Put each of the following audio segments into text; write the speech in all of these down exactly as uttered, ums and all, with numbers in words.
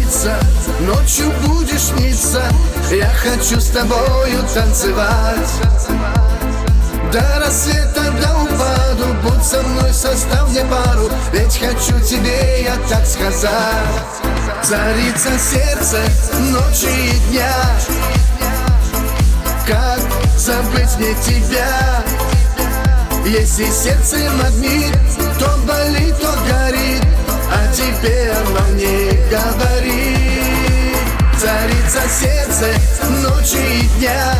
царица, ночью будешь сниться. Я хочу с тобою танцевать до рассвета, до упаду. Будь со мной, составь мне пару, ведь хочу тебе я так сказать. Царица сердца ночи и дня, как забыть мне тебя? Если сердце магнит, то болит, то горит, а тебе оно мне говорит. Царица сердца ночи и дня,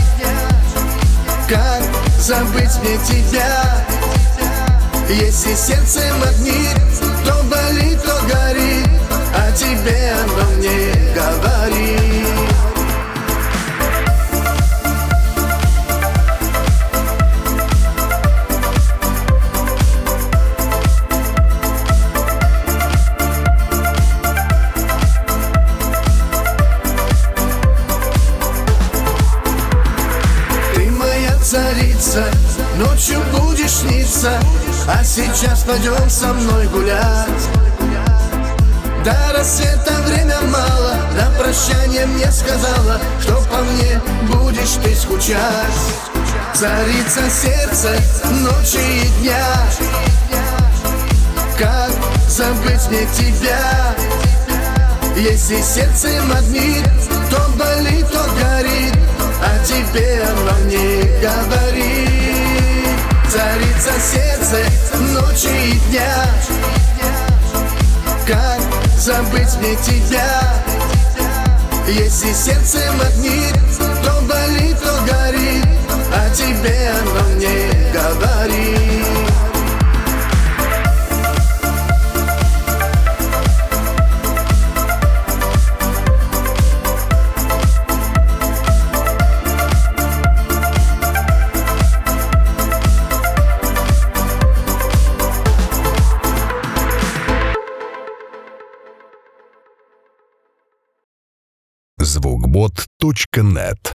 как забыть мне тебя? Если сердце магнит, то болит, то горит, а тебе оно мне говорит. Царица, ночью будешь сниться, а сейчас пойдем со мной гулять. До рассвета время мало, на прощание мне сказала, что по мне будешь ты скучать. Царица сердца ночи и дня, как забыть мне тебя? Если сердце магнит, то болит, то горит, а тебе оно мне говорит. Царица сердца ночи и дня, как забыть мне тебя? Если сердце магнит, то болит, то горит, а тебе оно мне говорит. звукбот точка нет